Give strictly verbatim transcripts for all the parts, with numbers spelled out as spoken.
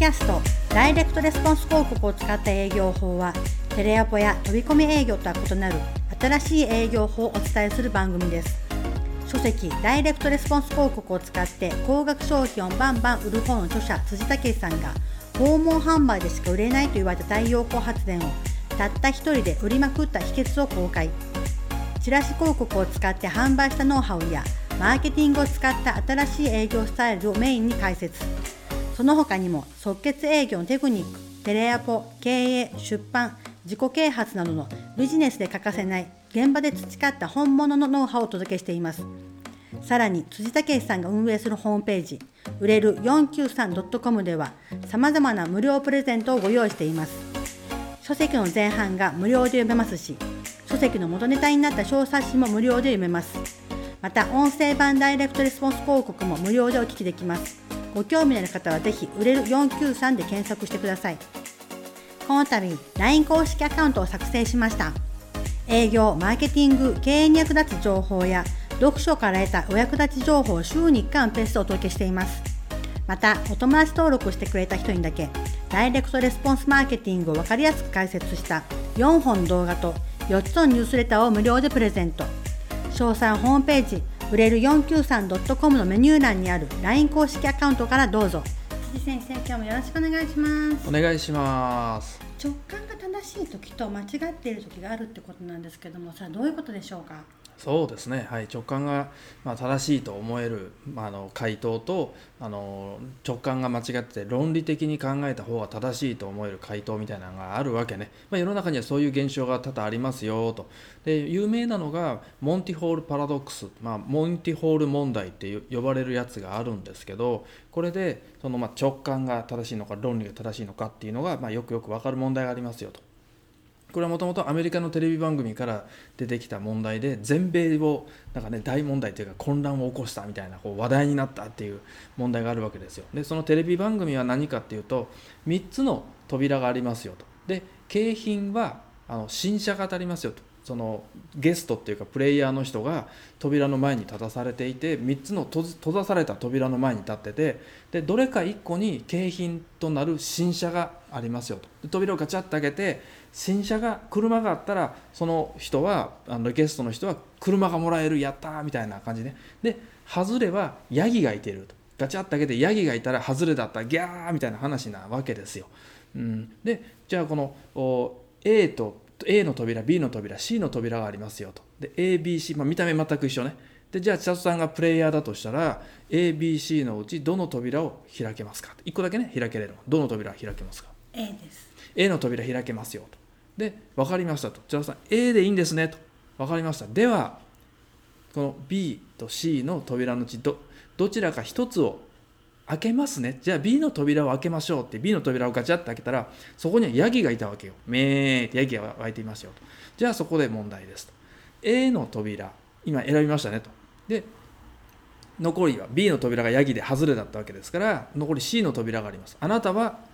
キャストダイレクトレスポンス広告を使った営業法は、テレアポや飛び込み営業とは異なる新しい営業法をお伝えする番組です。書籍ダイレクトレスポンス広告を使って高額商品をバンバン売る本の著者辻武さんが、訪問販売でしか売れないと言われた太陽光発電をたった一人で売りまくった秘訣を公開。チラシ広告を使って販売したノウハウやマーケティングを使った新しい営業スタイルをメインに解説。その他にも即決営業のテクニック、テレアポ、経営、出版、自己啓発などのビジネスで欠かせない現場で培った本物のノウハウをお届けしています。さらに辻武さんが運営するホームページ売れる よんきゅうさんドットコム では様々な無料プレゼントをご用意しています。書籍の前半が無料で読めますし、書籍の元ネタになった小冊子も無料で読めます。また音声版ダイレクトレスポンス広告も無料でお聞きできます。ご興味のある方はぜひ売れるよんきゅうさんで検索してください。この度 ライン 公式アカウントを作成しました。営業、マーケティング、経営に役立つ情報や読書から得たお役立ち情報を週にいっかいのペースでお届けしています。またお友達登録してくれた人にだけダイレクトレスポンスマーケティングを分かりやすく解説したよんほんの動画とよっつのニュースレターを無料でプレゼント。詳細はホームページ売れる よんきゅうさんドットコム のメニュー欄にある ライン 公式アカウントからどうぞ。辻先生、今日もよろしくお願いします。 お願いします。 直感が正しい時と間違っている時があるってことなんですけども、それはどういうことでしょうか？ そうですね、はい、直感が、まあ、正しいと思える、まあ、あの回答とあの直感が間違ってて論理的に考えた方が正しいと思える回答みたいなのがあるわけね。まあ、世の中にはそういう現象が多々ありますよと。で有名なのがモンティホールパラドックス、まあ、モンティホール問題って呼ばれるやつがあるんですけど、これでその、まあ、直感が正しいのか論理が正しいのかっていうのが、まあ、よくよく分かる問題がありますよと。これはもともとアメリカのテレビ番組から出てきた問題で、全米をなんか、ね、大問題というか混乱を起こしたみたいなこう話題になったっていう問題があるわけですよ。でそのテレビ番組は何かっていうと、みっつの扉がありますよと。で景品はあの新車が当たりますよと。そのゲストっていうかプレイヤーの人が扉の前に立たされていて、みっつの閉じ閉ざされた扉の前に立ってて、でどれかいっこに景品となる新車がありますよと。で扉をガチャッと開けて、新車が車があったらその人はあのゲストの人は車がもらえる、やったーみたいな感じね。で外れはヤギがいてると。ガチャッと開けてヤギがいたら外れだったらギャーみたいな話なわけですよ。うん、でじゃあこの A とA の扉、B の扉、C の扉がありますよと。で エービーシー、まあ、見た目全く一緒ね。でじゃあ千里さんがプレイヤーだとしたら エービーシー のうちどの扉を開けますか。いっこだけね開けれる。どの扉を開けますか？ A です。 A の扉開けますよと。で分かりましたと。千里さん A でいいんですねと。分かりました。ではこの B と C の扉のうち ど, どちらか一つを開けますね。じゃあ B の扉を開けましょうって B の扉をガチャッと開けたら、そこにはヤギがいたわけよ。めーってヤギが湧いていますよと。じゃあそこで問題ですと。 A の扉今選びましたねと。で残りは B の扉がヤギで外れだったわけですから、残り C の扉があります。あなたは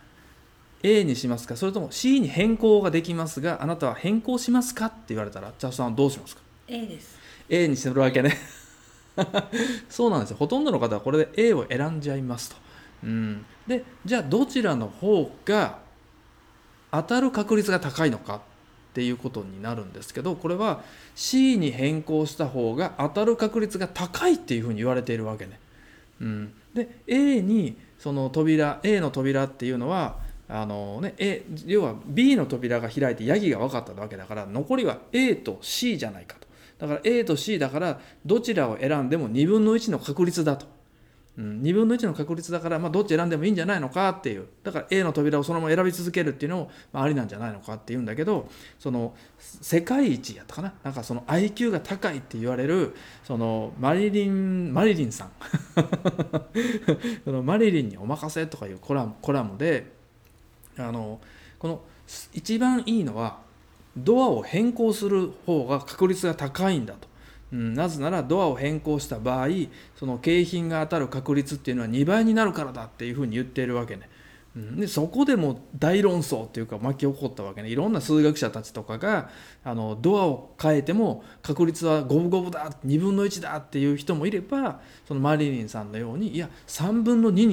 A にしますか、それとも C に変更ができますが、あなたは変更しますかって言われたら、茶さんはどうしますか？ A です。 A にするわけね。そうなんですよ。ほとんどの方はこれで A を選んじゃいますと。うん、でじゃあどちらの方が当たる確率が高いのかっていうことになるんですけど、これは C に変更した方が当たる確率が高いっていうふうに言われているわけね。うん、で A にその扉 A の扉っていうのはあの、ね、A 要は B の扉が開いてヤギが分かったわけだから、残りは A と C じゃないかと。だから A と C だからどちらを選んでもにぶんのいちの確率だと。うん、にぶんのいちの確率だから、まあ、どっち選んでもいいんじゃないのかっていう。だから A の扉をそのまま選び続けるっていうのも、まあ、ありなんじゃないのかっていうんだけど、その世界一やったかな、なんかその アイキュー が高いって言われるそのマリリンマリリンさんそのマリリンにお任せとかいうコラム、コラムであのこの一番いいのはドアを変更する方が確率が高いんだと。うん、なぜならドアを変更した場合、その景品が当たる確率っていうのはにばいになるからだっていうふうに言っているわけね。うん、でそこでも大論争っていうか巻き起こったわけね。いろんな数学者たちとかがあのドアを変えても確率は五分五分だ、にぶんのいちだっていう人もいれば、そのマリリンさんのようにいやさんぶんのにに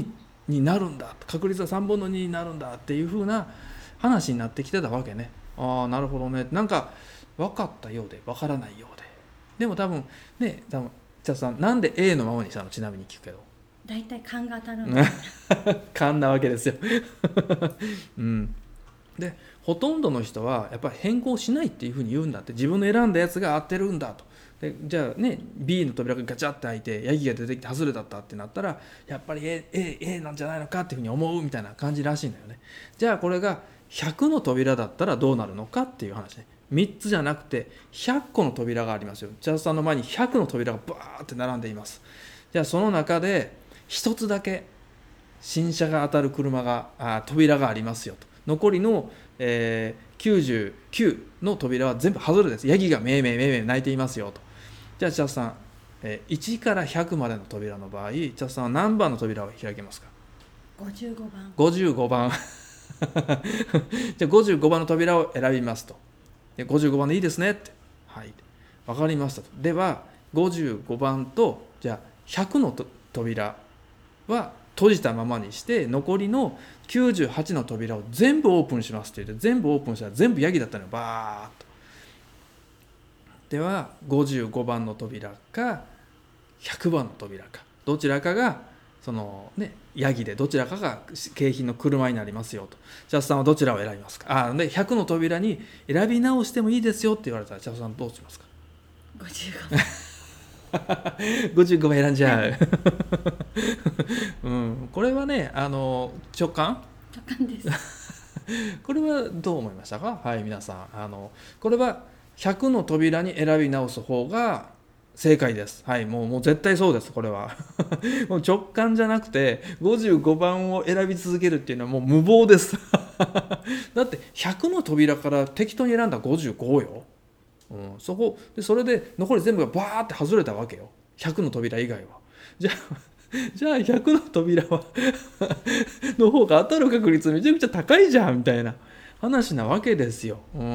になるんだ、確率はさんぶんのにになるんだっていう風な話になってきてたわけね。ああなるほどね、なんか分かったようで分からないようで、でも多分ね、多分じゃあさんなんで A のままにしたの、ちなみに聞くけど。 だいたい勘が当たるんだ勘なわけですよ、うん、でほとんどの人はやっぱり変更しないっていうふうに言うんだって、自分の選んだやつが合ってるんだと。でじゃあね B の扉がガチャって開いてヤギが出てきて外れだったってなったら、やっぱり A, A, A なんじゃないのかっていうふうに思うみたいな感じらしいんだよね。じゃあこれがひゃくの扉だったらどうなるのかっていう話ね。みっつじゃなくてひゃっこの扉がありますよ。ジャズさんの前にひゃくの扉がバーって並んでいます。じゃあその中でひとつだけ新車が当たる車があ扉がありますよと。残りの、えー、きゅうじゅうきゅうの扉は全部外れです。ヤギがめいめいめいめい鳴いていますよと。じゃあ千田さん、えー、いちからひゃくまでの扉の場合、千田さんは何番の扉を開けますか？ ごじゅうごばん。 ごじゅうごばんじゃあごじゅうごばんの扉を選びますと。でごじゅうごばんでいいですねって、はい分かりましたと。ではごじゅうごばんとじゃあひゃくの扉は閉じたままにして、残りのきゅうじゅうはちの扉を全部オープンしますって言って、全部オープンしたら全部ヤギだったのよ、バーッと。ではごじゅうごばんの扉かひゃくばんの扉か、どちらかがそのねヤギで、どちらかが景品の車になりますよと。ジャスさんはどちらを選びますか？あでひゃくの扉に選び直してもいいですよって言われたら、ジャスさんどうしますか？ ごじゅうごばんごじゅうごばん選んじゃう、うん、これはねあの直感直感ですこれはどう思いましたか？はい皆さん、あのこれはひゃくの扉に選び直す方が正解です。はい、もうもう絶対そうです。これはもう直感じゃなくてごじゅうごばんを選び続けるっていうのはもう無謀ですだってひゃくの扉から適当に選んだごじゅうごよ、うん、そこでそれで残り全部がバーって外れたわけよ、ひゃくの扉以外は。じゃあじゃあひゃくの扉はの方が当たる確率めちゃくちゃ高いじゃんみたいな話なわけですよ。うん、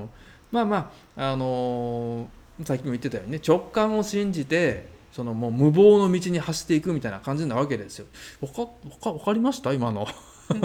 まあまああのー、さっきも言ってたようにね、直感を信じてそのもう無謀の道に走っていくみたいな感じなわけですよ。わか、わか、わかりました今の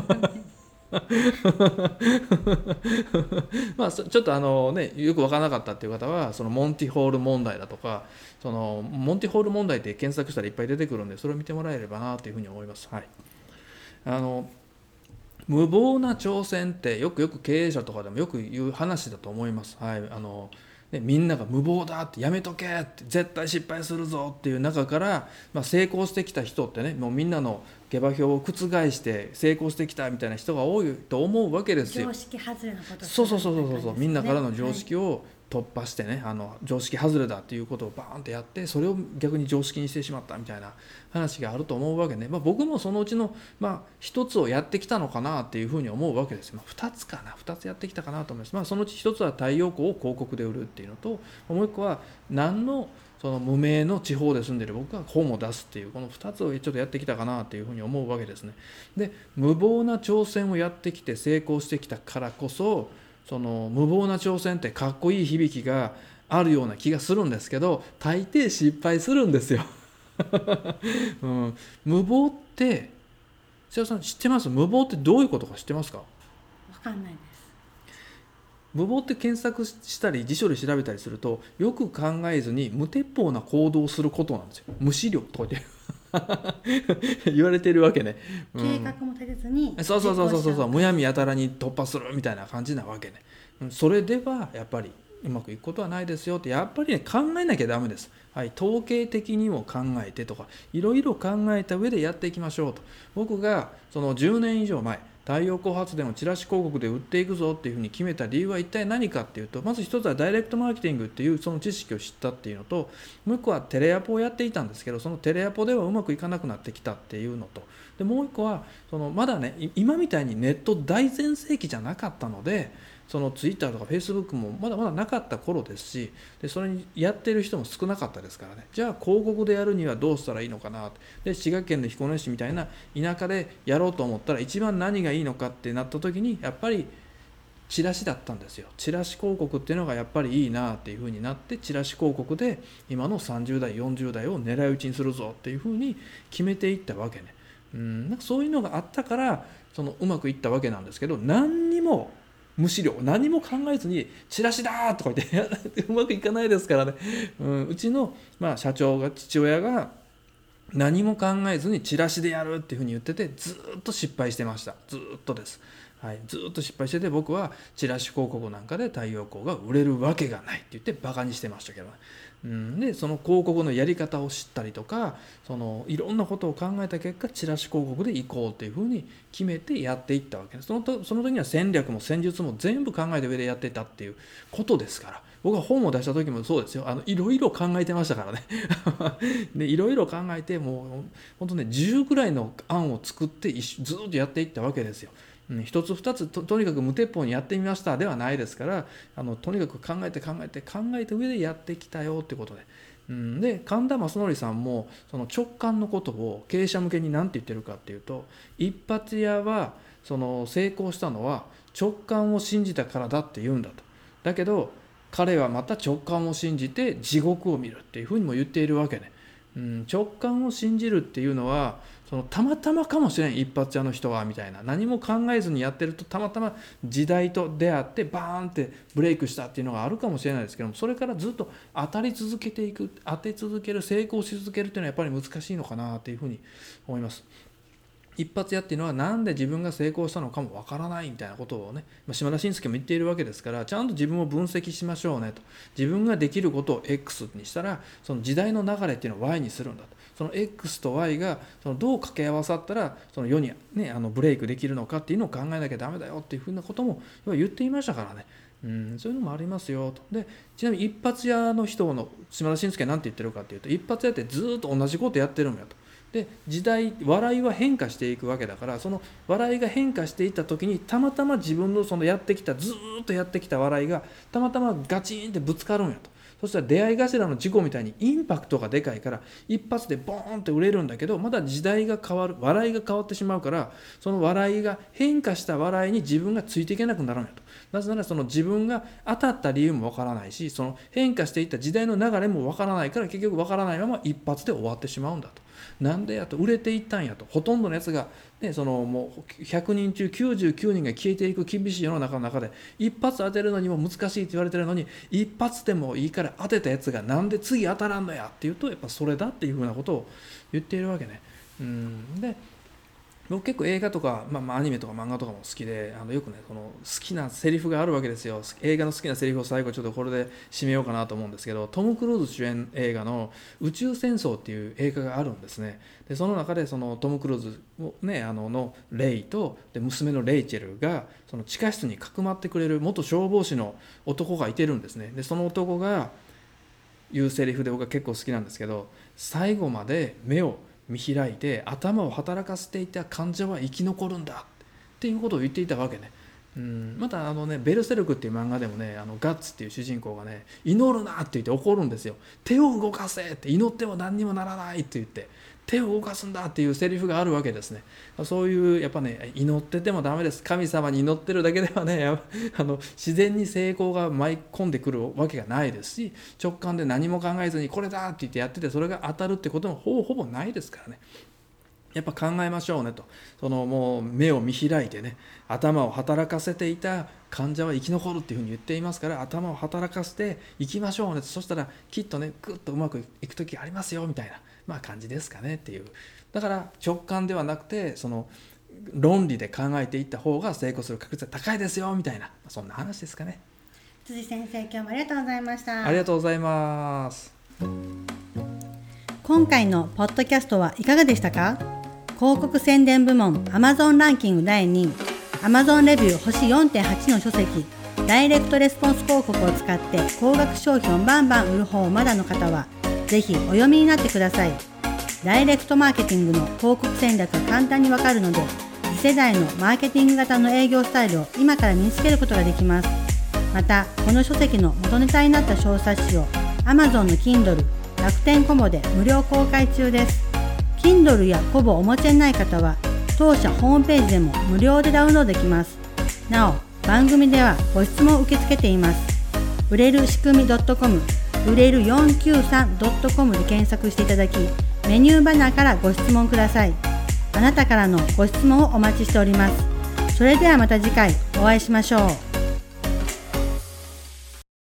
まあちょっとあのねよく分からなかったっていう方は、そのモンティホール問題だとか、そのモンティホール問題って検索したらいっぱい出てくるんで、それを見てもらえればなというふうに思います。はい、あの無謀な挑戦ってよくよく経営者とかでもよく言う話だと思います。はい、あのね、みんなが無謀だってやめとけって絶対失敗するぞっていう中から、まあ、成功してきた人ってね、もうみんなの下馬評を覆して成功してきたみたいな人が多いと思うわけですよ。 常識外れのこと、 そうそうそうそうそう、みんなからの常識を突破してね、あの常識外れだっていうことをバーンってやって、それを逆に常識にしてしまったみたいな話があると思うわけね。まあ、僕もそのうちの、まあ、一つをやってきたのかなっていうふうに思うわけですよ。まあ、二つかな二つやってきたかなと思います。まあ、そのうち一つは太陽光を広告で売るっていうのと、もう一個は何のその無名の地方で住んでいる僕が本を出すっていう、このふたつをちょっとやってきたかなっていうふうに思うわけですね。で無謀な挑戦をやってきて成功してきたからこそ、その無謀な挑戦ってかっこいい響きがあるような気がするんですけど、大抵失敗するんですよ、うん、無謀って瀬尾さん知ってます？無謀ってどういうことか知ってますか？ 分かんないです。 無謀って検索したり辞書で調べたりすると、よく考えずに無鉄砲な行動をすることなんですよ。無思慮とかって言われてるわけね、 うん、計画も立てずにそうそうそうそうそう、むやみやたらに突破するみたいな感じなわけね。それではやっぱりうまくいくことはないですよって、やっぱりね考えなきゃダメです。はい、統計的にも考えてとかいろいろ考えた上でやっていきましょうと。僕がそのじゅうねん以上前、太陽光発電をチラシ広告で売っていくぞっていうふうに決めた理由は一体何かっていうと、まず一つはダイレクトマーケティングっていうその知識を知ったっていうのと、もう一個はテレアポをやっていたんですけど、そのテレアポではうまくいかなくなってきたっていうのと、でもう一個はそのまだね今みたいにネット大全盛期じゃなかったので、そのツイッターとかフェイスブックもまだまだなかった頃ですし、でそれにやってる人も少なかったですからね。じゃあ広告でやるにはどうしたらいいのかな。で滋賀県の彦根市みたいな田舎でやろうと思ったら一番何がいいのかってなった時に、やっぱりチラシだったんですよ。チラシ広告っていうのがやっぱりいいなっていう風になって、チラシ広告で今のさんじゅう代よんじゅう代を狙い撃ちにするぞっていう風に決めていったわけね。 うん、なんかそういうのがあったからそのうまくいったわけなんですけど、何にもむしろ何も考えずにチラシだとか言ってうまくいかないですからね、うん、うちの、まあ、社長が父親が何も考えずにチラシでやるっていうふうに言ってて、ずっと失敗してました。ずっとです、はい、ずっと失敗してて、僕はチラシ広告なんかで太陽光が売れるわけがないって言ってバカにしてましたけどね、うん、でその広告のやり方を知ったりとか、そのいろんなことを考えた結果、チラシ広告で行こうっていうふうに決めてやっていったわけです。そのとその時には戦略も戦術も全部考えた上でやっていたっていうことですから。僕は本を出した時もそうですよ。あのいろいろ考えてましたからねでいろいろ考えて、もう本当ねじゅうぐらいの案を作って一ずっとやっていったわけですよ。うん、一つ二つ と, とにかく無鉄砲にやってみましたではないですから、あのとにかく考えて考えて考えた上でやってきたよってことで、うん、で神田正則さんもその直感のことを経営者向けに何て言ってるかっていうと、一発屋はその成功したのは直感を信じたからだって言うんだと。だけど彼はまた直感を信じて地獄を見るっていうふうにも言っているわけね。うん、直感を信じるっていうのはそのたまたまかもしれん、一発屋の人はみたいな、何も考えずにやってるとたまたま時代と出会ってバーンってブレイクしたっていうのがあるかもしれないですけども、それからずっと当たり続けていく、当て続ける、成功し続けるっていうのはやっぱり難しいのかなっていうふうに思います。一発屋っていうのはなんで自分が成功したのかもわからないみたいなことをね、島田紳介も言っているわけですから、ちゃんと自分を分析しましょうねと。自分ができることを X にしたら、その時代の流れっていうのを Y にするんだと。その X と Y がそのどう掛け合わさったらその世に、ね、あのブレイクできるのかっていうのを考えなきゃダメだよっていうふうなことも言っていましたからね。うん、そういうのもありますよと。でちなみに一発屋の人の島田紳介は何て言ってるかっていうと、一発屋ってずっと同じことやってるんだと。で時代笑いは変化していくわけだから、その笑いが変化していった時にたまたま自分のそのやってきたずっとやってきた笑いがたまたまガチンってぶつかるんやと。そしたら出会い頭の事故みたいにインパクトがでかいから一発でボーンって売れるんだけど、まだ時代が変わる、笑いが変わってしまうから、その笑いが変化した笑いに自分がついていけなくなるんやと。なぜならその自分が当たった理由もわからないし、その変化していった時代の流れもわからないから、結局わからないまま一発で終わってしまうんだと。なんでやと、売れていったんやと。ほとんどのやつが、ね、そのもうひゃくにん中きゅうじゅうきゅうにんが消えていく厳しい世の中の中で、一発当てるのにも難しいって言われてるのに、一発でもいいから当てたやつがなんで次当たらんのやっていうと、やっぱそれだっていうふうなことを言っているわけね。うんで僕結構映画とか、まあ、まあアニメとか漫画とかも好きで、あのよくねこの好きなセリフがあるわけですよ。映画の好きなセリフを最後ちょっとこれで締めようかなと思うんですけど、トム・クルーズ主演映画の宇宙戦争っていう映画があるんですね。でその中でそのトム・クルーズ、ね、あののレイとで娘のレイチェルがその地下室にかくまってくれる元消防士の男がいてるんですね。でその男が言うセリフで僕は結構好きなんですけど、最後まで目を見開いて頭を働かせていた患者は生き残るんだっていうことを言っていたわけね。うん、またあのねベルセルクっていう漫画でもね、あのガッツっていう主人公がね、祈るなって言って怒るんですよ。手を動かせって、祈っても何にもならないって言って手を動かすんだっていうセリフがあるわけですね。そういうやっぱね、祈っててもダメです。神様に祈ってるだけではね、あの自然に成功が舞い込んでくるわけがないですし、直感で何も考えずにこれだって言ってやっててそれが当たるってこともほぼほぼないですからね。やっぱ考えましょうねと。そのもう目を見開いてね、頭を働かせていた患者は生き残るっていうふうに言っていますから、頭を働かせていきましょうねと。そしたらきっとねグッとうまくいく時ありますよみたいな、まあ、感じですかねっていう。だから直感ではなくてその論理で考えていった方が成功する確率が高いですよみたいな、そんな話ですかね。 辻先生、今日もありがとうございました。 ありがとうございます。 今回のポッドキャストはいかがでしたか？広告宣伝部門 Amazon ランキングだいにい、 Amazon レビュー星 よんてんはち の書籍ダイレクトレスポンス広告を使って高額商品をバンバン売る方をまだの方はぜひお読みになってください。ダイレクトマーケティングの広告戦略が簡単にわかるので、次世代のマーケティング型の営業スタイルを今から身につけることができます。またこの書籍の元ネタになった小冊子を Amazon の Kindle、楽天コボで無料公開中です。Kindle やコボをお持ちでない方は当社ホームページでも無料でダウンロードできます。なお番組ではご質問を受け付けています。売れる仕組み .com、 売れる よんきゅうさん .com で検索していただき、メニューバナーからご質問ください。 あなたからのご質問をお待ちしております。それではまた次回お会いしましょう。